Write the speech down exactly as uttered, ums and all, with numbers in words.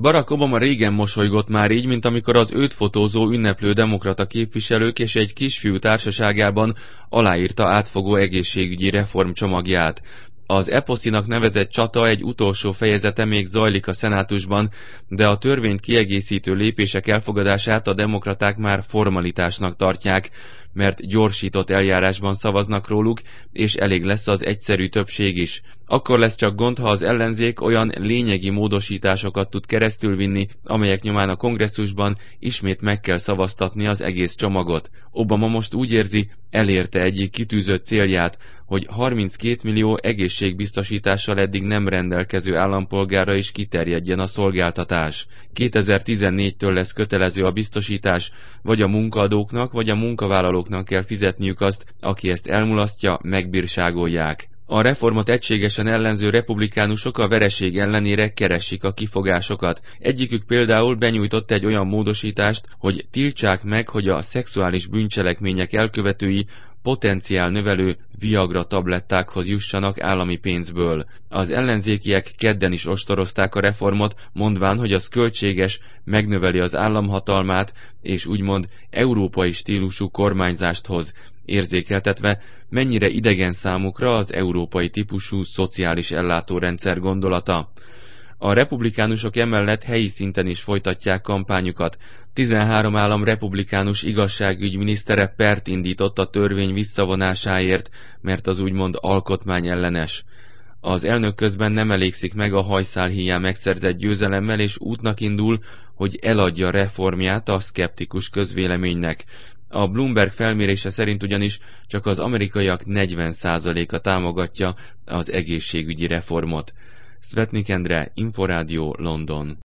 Barack Obama régen mosolygott már így, mint amikor az őt fotózó ünneplő demokrata képviselők és egy kisfiú társaságában aláírta átfogó egészségügyi reformcsomagját. Az eposzinak nevezett csata egy utolsó fejezete még zajlik a szenátusban, de a törvényt kiegészítő lépések elfogadását a demokraták már formalitásnak tartják, mert gyorsított eljárásban szavaznak róluk, és elég lesz az egyszerű többség is. Akkor lesz csak gond, ha az ellenzék olyan lényegi módosításokat tud keresztülvinni, amelyek nyomán a kongresszusban ismét meg kell szavaztatni az egész csomagot. Obama most úgy érzi, elérte egyik kitűzött célját, hogy harminckét millió egészségbiztosítással eddig nem rendelkező állampolgárra is kiterjedjen a szolgáltatás. kétezer-tizennégytől lesz kötelező a biztosítás, vagy a munkaadóknak, vagy a munkavállalóknak kell fizetniük azt, aki ezt elmulasztja, megbírságolják. A reformot egységesen ellenző republikánusok a vereség ellenére keresik a kifogásokat. Egyikük például benyújtott egy olyan módosítást, hogy tiltsák meg, hogy a szexuális bűncselekmények elkövetői potenciál növelő Viagra tablettákhoz jussanak állami pénzből. Az ellenzékiek kedden is ostorozták a reformot, mondván, hogy az költséges, megnöveli az államhatalmát, és úgymond európai stílusú kormányzást hoz, érzékeltetve, mennyire idegen számukra az európai típusú szociális ellátórendszer gondolata. A republikánusok emellett helyi szinten is folytatják kampányukat. tizenhárom állam republikánus igazságügyminisztere pert indított a törvény visszavonásáért, mert az úgymond alkotmányellenes. Az elnök közben nem elégszik meg a hajszál híján megszerzett győzelemmel, és útnak indul, hogy eladja reformját a szkeptikus közvéleménynek. A Bloomberg felmérése szerint ugyanis csak az amerikaiak negyven százaléka támogatja az egészségügyi reformot. Szvetnik Endre, Inforádió, London.